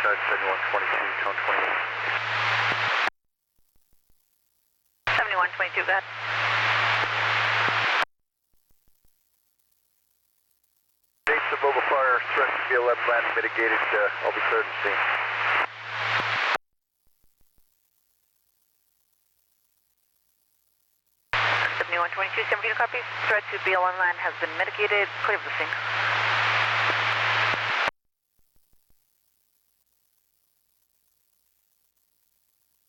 Start 7122, tone 28. 7122, go ahead. Base of mobile fire, threat to be 11 land mitigated, I'll be cleared to scene. Seventy-one 22, 17 copy. Threat to BLM land has been mitigated. Clear of the scene.